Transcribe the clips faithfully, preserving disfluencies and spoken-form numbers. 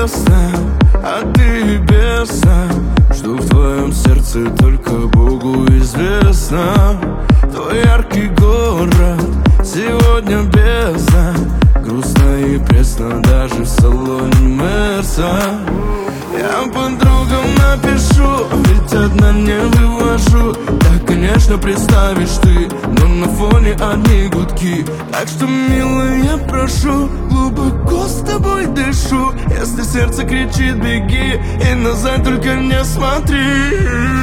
честно, а ты бесно, что в твоем сердце только Богу известно. Твой яркий город сегодня бездна, грустно и пресно даже в салоне Мерса. Я подругам напишу, ведь одна не вывожу. Да, конечно, представишь ты, но на фоне одни гудки. Так что, милая, я прошу, глубоко с тобой дышу. Если сердце кричит, беги, и назад только не смотри.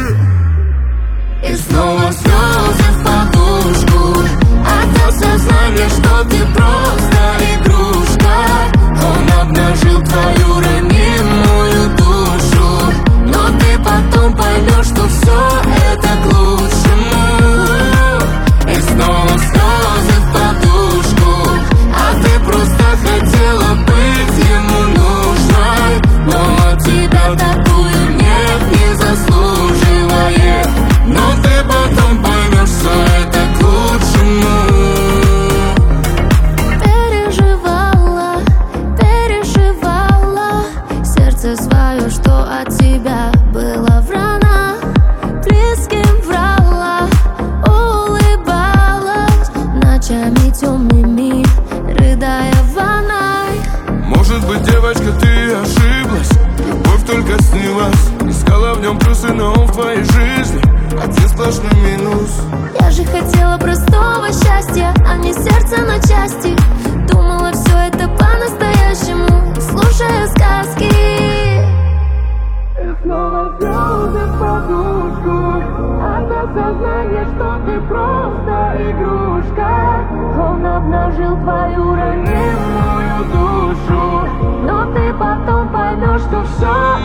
И снова слезы в подушку от осознания, что ты просто игрушка. Он обнажил твою ранимую душу, но ты потом поймешь, что все это к лучшему. И снова слезы в подушку, а ты просто хотела быть ему нужной, но от тебя такую нет, не заслуживает. Но ты потом поймешь, что это к лучшему. Переживала, переживала сердце свое, что от тебя было врана. Близким врала, улыбалась ночами темными, рыдая в ванной. Может быть, девочка, ты ошиблась, любовь только снилась. Искала в нем плюсы, но он в твоей жизни один сплошной минус. Я же хотела простого счастья, а не сердце на части. Думала, все это по-настоящему, слушая сказки. И снова слезы в подушку от осознания, что ты просто игрушка. Он обнажил твою ранимую душу, но ты потом поймешь, что все